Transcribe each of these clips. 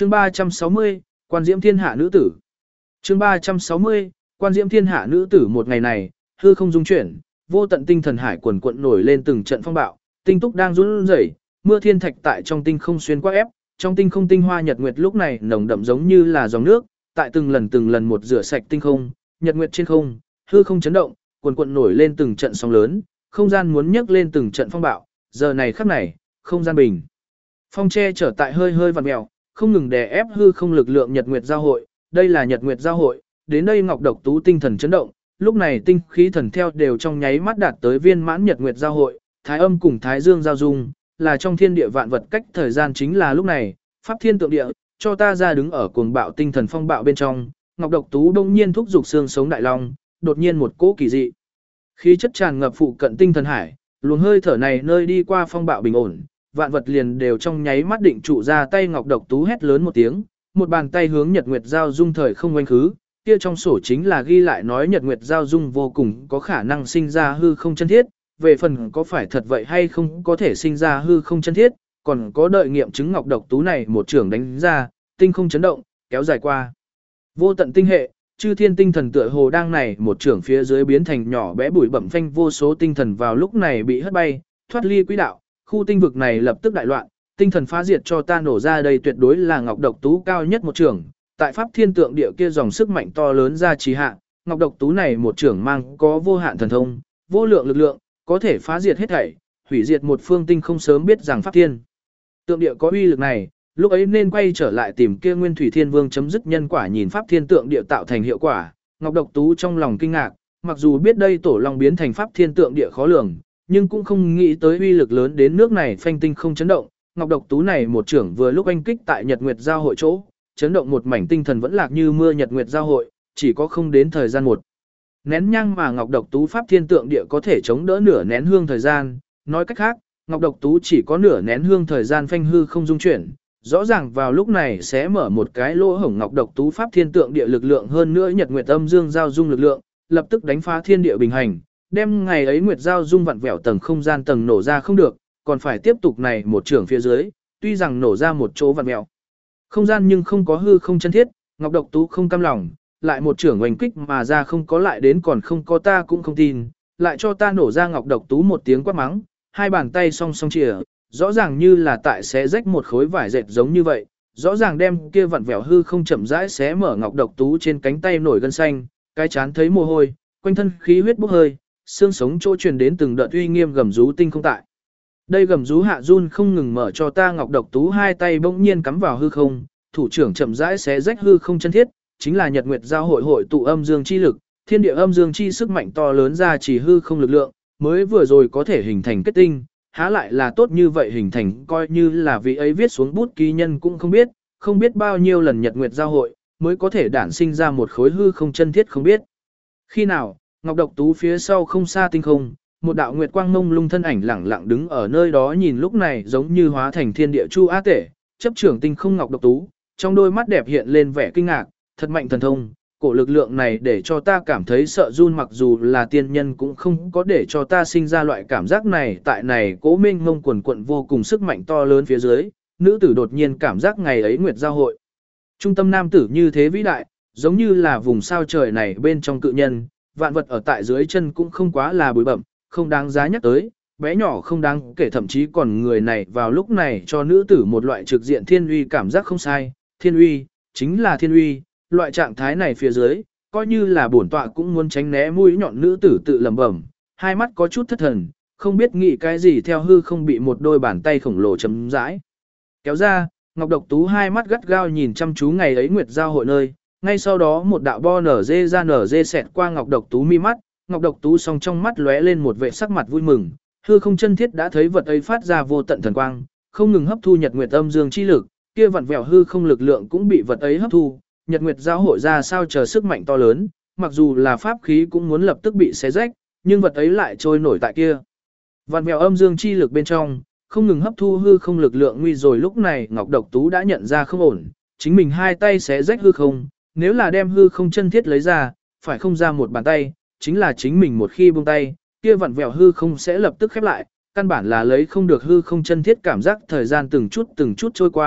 Chương 360, Quan Diễm Thiên Hạ nữ tử. Chương 360, Quan Diễm Thiên Hạ nữ tử. Một ngày này, hư không dung chuyển, vô tận tinh thần hải quần quận nổi lên từng trận phong bạo, tinh túc đang run rẩy, mưa thiên thạch tại trong tinh không xuyên qua ép, trong tinh không tinh hoa nhật nguyệt lúc này nồng đậm giống như là dòng nước, tại từng lần một rửa sạch tinh không, nhật nguyệt trên không, hư không chấn động, quần quận nổi lên từng trận sóng lớn, không gian muốn nhấc lên từng trận phong bạo, giờ này khắc này, không gian bình. Phong che trở tại hơi hơi vặn mèo, không ngừng đè ép hư không lực lượng nhật nguyệt giao hội, đây là nhật nguyệt giao hội, đến đây Ngọc Độc Tú tinh thần chấn động, lúc này tinh khí thần theo đều trong nháy mắt đạt tới viên mãn nhật nguyệt giao hội, thái âm cùng thái dương giao dung, là trong thiên địa vạn vật cách thời gian chính là lúc này, pháp thiên tượng địa, cho ta ra đứng ở cuồng bạo tinh thần phong bạo bên trong, Ngọc Độc Tú đông nhiên thúc dục xương sống đại long, đột nhiên một cỗ kỳ dị. Khí chất tràn ngập phụ cận tinh thần hải, luồng hơi thở này nơi đi qua phong bạo bình ổn, vạn vật liền đều trong nháy mắt định trụ ra tay Ngọc Độc Tú hét lớn một tiếng, một bàn tay hướng Nhật Nguyệt giao dung thời không quanh khứ, kia trong sổ chính là ghi lại nói Nhật Nguyệt giao dung vô cùng có khả năng sinh ra hư không chân thiết, về phần có phải thật vậy hay không có thể sinh ra hư không chân thiết, còn có đợi nghiệm chứng Ngọc Độc Tú này một trường đánh ra, tinh không chấn động, kéo dài qua. Vô tận tinh hệ, chư thiên tinh thần tựa hồ đang này một trường phía dưới biến thành nhỏ bé bụi bẩm phanh vô số tinh thần vào lúc này bị hất bay, thoát ly quỹ đạo, khu tinh vực này lập tức đại loạn, tinh thần phá diệt cho ta nổ ra đây tuyệt đối là Ngọc Độc Tú cao nhất một trường, tại pháp thiên tượng địa kia dòng sức mạnh to lớn ra trì hạ, Ngọc Độc Tú này một trường mang có vô hạn thần thông, vô lượng lực lượng, có thể phá diệt hết thảy, hủy diệt một phương tinh không sớm biết rằng pháp thiên tượng địa có uy lực này, lúc ấy nên quay trở lại tìm kia Nguyên Thủy Thiên Vương chấm dứt nhân quả nhìn pháp thiên tượng địa tạo thành hiệu quả. Ngọc Độc Tú trong lòng kinh ngạc, mặc dù biết đây tổ long biến thành pháp thiên tượng địa khó lường, nhưng cũng không nghĩ tới uy lực lớn đến nước này phanh tinh không chấn động. Ngọc Độc Tú này một trưởng vừa lúc anh kích tại Nhật Nguyệt giao hội chỗ, chấn động một mảnh tinh thần vẫn lạc như mưa Nhật Nguyệt giao hội, chỉ có không đến thời gian một nén nhang mà Ngọc Độc Tú pháp thiên tượng địa có thể chống đỡ nửa nén hương thời gian, nói cách khác, Ngọc Độc Tú chỉ có nửa nén hương thời gian phanh hư không dung chuyển. Rõ ràng vào lúc này sẽ mở một cái lỗ hổng Ngọc Độc Tú pháp thiên tượng địa lực lượng hơn nữa Nhật Nguyệt âm dương giao dung lực lượng, lập tức đánh phá thiên địa bình hành, đem ngày ấy Nguyệt giao dung vặn vẹo tầng không gian tầng nổ ra không được, còn phải tiếp tục này một trường phía dưới, tuy rằng nổ ra một chỗ vặn vẹo không gian nhưng không có hư không chân thiết, Ngọc Độc Tú không cam lòng, lại một trường oanh kích mà ra không có lại đến còn không có ta cũng không tin, lại cho ta nổ ra Ngọc Độc Tú một tiếng quát mắng, hai bàn tay song song chìa, rõ ràng như là tại xé rách một khối vải dệt giống như vậy, rõ ràng đem kia vặn vẹo hư không chậm rãi xé mở Ngọc Độc Tú trên cánh tay nổi gân xanh, cái chán thấy mồ hôi, quanh thân khí huyết bốc hơi, xương sống chỗ truyền đến từng đợt uy nghiêm gầm rú tinh không tại. Đây gầm rú hạ run không ngừng mở cho ta Ngọc Độc Tú hai tay bỗng nhiên cắm vào hư không, thủ trưởng chậm rãi xé rách hư không chân thiết, chính là Nhật Nguyệt giao hội hội tụ âm dương chi lực, thiên địa âm dương chi sức mạnh to lớn ra chỉ hư không lực lượng, mới vừa rồi có thể hình thành kết tinh, há lại là tốt như vậy hình thành, coi như là vị ấy viết xuống bút ký nhân cũng không biết bao nhiêu lần Nhật Nguyệt giao hội, mới có thể đản sinh ra một khối hư không chân thiết không biết. Khi nào, Ngọc Độc Tú phía sau không xa tinh không, một đạo nguyệt quang mông lung thân ảnh lẳng lặng đứng ở nơi đó nhìn lúc này giống như hóa thành thiên địa chu á tể, chấp trưởng tinh không Ngọc Độc Tú, trong đôi mắt đẹp hiện lên vẻ kinh ngạc, thật mạnh thần thông, cổ lực lượng này để cho ta cảm thấy sợ run mặc dù là tiên nhân cũng không có để cho ta sinh ra loại cảm giác này tại này cố mênh mông quần quận vô cùng sức mạnh to lớn phía dưới, nữ tử đột nhiên cảm giác ngày ấy nguyệt giao hội. Trung tâm nam tử như thế vĩ đại, giống như là vùng sao trời này bên trong cự nhân, vạn vật ở tại dưới chân cũng không quá là bụi bẩm, không đáng giá nhắc tới, bé nhỏ không đáng kể thậm chí còn người này vào lúc này cho nữ tử một loại trực diện thiên uy cảm giác không sai, thiên uy, chính là thiên uy. Loại trạng thái này phía dưới, coi như là bổn tọa cũng muốn tránh né mũi nhọn nữ tử tự lẩm bẩm, hai mắt có chút thất thần, không biết nghĩ cái gì theo hư không bị một đôi bàn tay khổng lồ chấm rãi. Kéo ra, Ngọc Độc Tú hai mắt gắt gao nhìn chăm chú ngày ấy nguyệt giao hội nơi, ngay sau đó một đạo bo nở dê xẹt qua Ngọc Độc Tú mi mắt, Ngọc Độc Tú song trong mắt lóe lên một vẻ sắc mặt vui mừng, hư không chân thiết đã thấy vật ấy phát ra vô tận thần quang, không ngừng hấp thu nhật nguyệt âm dương chi lực, kia vặn vẹo hư không lực lượng cũng bị vật ấy hấp thu. Nhật Nguyệt giao hội ra sao chờ sức mạnh to lớn, mặc dù là pháp khí cũng muốn lập tức bị xé rách, nhưng vật ấy lại trôi nổi tại kia. Vạn vẹo âm dương chi lực bên trong, không ngừng hấp thu hư không lực lượng nguy rồi lúc này Ngọc Độc Tú đã nhận ra không ổn, chính mình hai tay xé rách hư không, nếu là đem hư không chân thiết lấy ra, phải không ra một bàn tay, chính là chính mình một khi buông tay, kia vặn vẹo hư không sẽ lập tức khép lại, căn bản là lấy không được hư không chân thiết cảm giác thời gian từng chút trôi qua,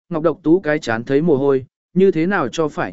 Ngọc Độc Tú cái chán thấy mồ hôi, như thế nào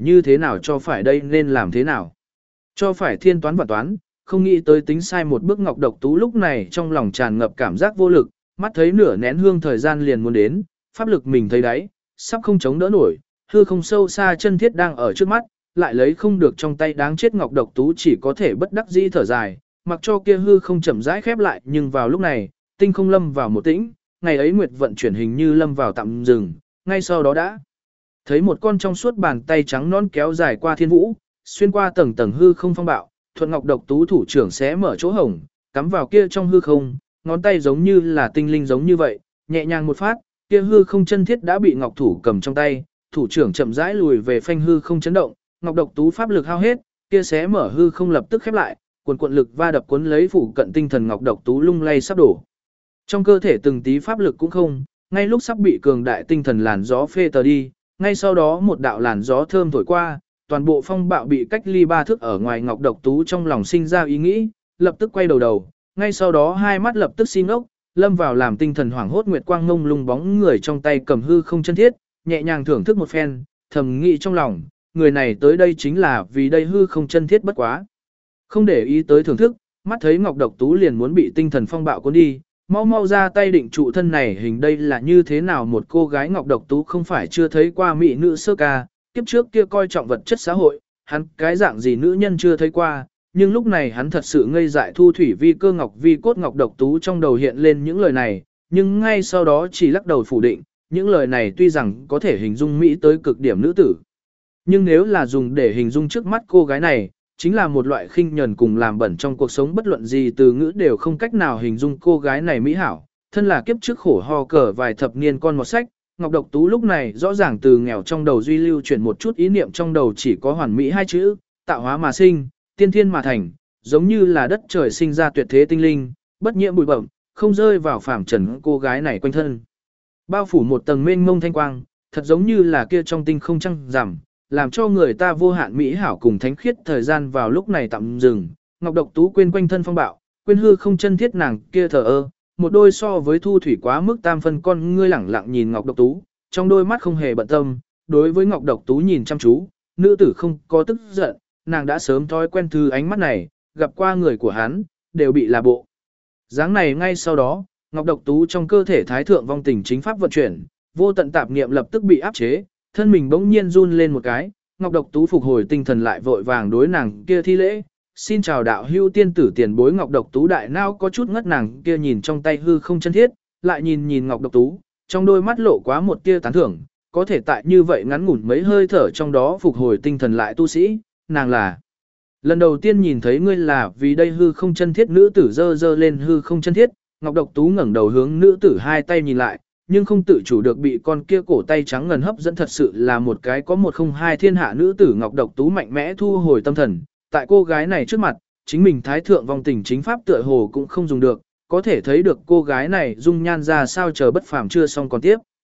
cho phải đây nên làm thế nào. Cho phải thiên toán và toán, không nghĩ tới tính sai một bước. Ngọc Độc Tú lúc này trong lòng tràn ngập cảm giác vô lực, mắt thấy nửa nén hương thời gian liền muốn đến, pháp lực mình thấy đáy, sắp không chống đỡ nổi, hư không sâu xa chân thiết đang ở trước mắt, lại lấy không được trong tay đáng chết. Ngọc Độc Tú chỉ có thể bất đắc dĩ thở dài, mặc cho kia hư không chậm rãi khép lại. Nhưng vào lúc này, tinh không lâm vào một tĩnh, ngày ấy nguyệt vận chuyển hình như lâm vào tạm dừng, ngay sau đó đã thấy một con trong suốt bàn tay trắng non kéo dài qua thiên vũ, xuyên qua tầng tầng hư không phong bạo, thuận Ngọc Độc Tú thủ trưởng xé mở chỗ hổng, cắm vào kia trong hư không, ngón tay giống như là tinh linh giống như vậy, nhẹ nhàng một phát, kia hư không chân thiết đã bị Ngọc thủ cầm trong tay, thủ trưởng chậm rãi lùi về phanh hư không chấn động. Ngọc Độc Tú pháp lực hao hết, kia xé mở hư không lập tức khép lại, cuộn lực va đập cuốn lấy phủ cận tinh thần. Ngọc Độc Tú lung lay sắp đổ. Trong cơ thể từng tí pháp lực cũng không, ngay lúc sắp bị cường đại tinh thần làn gió phê tờ đi, ngay sau đó một đạo làn gió thơm thổi qua, toàn bộ phong bạo bị cách ly 3 thước ở ngoài. Ngọc Độc Tú trong lòng sinh ra ý nghĩ, lập tức quay đầu, ngay sau đó hai mắt lập tức xin ốc, lâm vào làm tinh thần hoảng hốt. Nguyệt quang ngông lung bóng người trong tay cầm hư không chân thiết, nhẹ nhàng thưởng thức một phen, thầm nghĩ trong lòng, người này tới đây chính là vì đây hư không chân thiết bất quá. Không để ý tới thưởng thức, mắt thấy Ngọc Độc Tú liền muốn bị tinh thần phong bạo cuốn đi, mau ra tay định trụ thân này hình. Đây là như thế nào một cô gái? Ngọc Độc Tú không phải chưa thấy qua mỹ nữ sơ ca, kiếp trước kia coi trọng vật chất xã hội, hắn cái dạng gì nữ nhân chưa thấy qua, nhưng lúc này hắn thật sự ngây dại. Thu thủy vi cơ ngọc vi cốt. Ngọc Độc Tú trong đầu hiện lên những lời này, nhưng ngay sau đó chỉ lắc đầu phủ định, những lời này tuy rằng có thể hình dung mỹ tới cực điểm nữ tử, nhưng nếu là dùng để hình dung trước mắt cô gái này, chính là một loại khinh nhẫn cùng làm bẩn. Trong cuộc sống bất luận gì từ ngữ đều không cách nào hình dung cô gái này mỹ hảo. Thân là kiếp trước khổ ho cờ vài thập niên con một sách, Ngọc Độc Tú lúc này rõ ràng từ nghèo trong đầu duy lưu chuyển một chút ý niệm, trong đầu chỉ có hoàn mỹ hai chữ, tạo hóa mà sinh, tiên thiên mà thành, giống như là đất trời sinh ra tuyệt thế tinh linh, bất nhiễm bụi bẩm, không rơi vào phàm trần. Cô gái này quanh thân bao phủ một tầng mênh mông thanh quang, thật giống như là kia trong tinh không trăng rằm, làm cho người ta vô hạn mỹ hảo cùng thánh khiết. Thời gian vào lúc này tạm dừng, Ngọc Độc Tú quên quanh thân phong bạo, quên hư không chân thiết, nàng kia thờ ơ, một đôi so với thu thủy quá mức tam phân con ngươi lẳng lặng nhìn Ngọc Độc Tú, trong đôi mắt không hề bận tâm. Đối với Ngọc Độc Tú nhìn chăm chú, nữ tử không có tức giận, nàng đã sớm thói quen thứ ánh mắt này, gặp qua người của hắn, đều bị là bộ dáng này. Ngay sau đó, Ngọc Độc Tú trong cơ thể thái thượng vong tình chính pháp vận chuyển, vô tận tạp niệm lập tức bị áp chế, thân mình bỗng nhiên run lên một cái. Ngọc Độc Tú phục hồi tinh thần lại, vội vàng đối nàng kia thi lễ, xin chào đạo hữu tiên tử tiền bối. Ngọc Độc Tú đại nao có chút ngất, nàng kia nhìn trong tay hư không chân thiết, lại nhìn Ngọc Độc Tú, trong đôi mắt lộ quá một tia tán thưởng, có thể tại như vậy ngắn ngủn mấy hơi thở trong đó phục hồi tinh thần lại tu sĩ, nàng là lần đầu tiên nhìn thấy ngươi. Là vì đây hư không chân thiết? Nữ tử giơ lên hư không chân thiết. Ngọc Độc Tú ngẩng đầu hướng nữ tử hai tay nhìn lại, nhưng không tự chủ được bị con kia cổ tay trắng ngần hấp dẫn, thật sự là một cái có một không hai thiên hạ nữ tử. Ngọc Độc Tú mạnh mẽ thu hồi tâm thần, tại cô gái này trước mặt, chính mình thái thượng vong tình chính pháp tựa hồ cũng không dùng được, có thể thấy được cô gái này dung nhan ra sao. Chờ bất phàm chưa xong còn tiếp.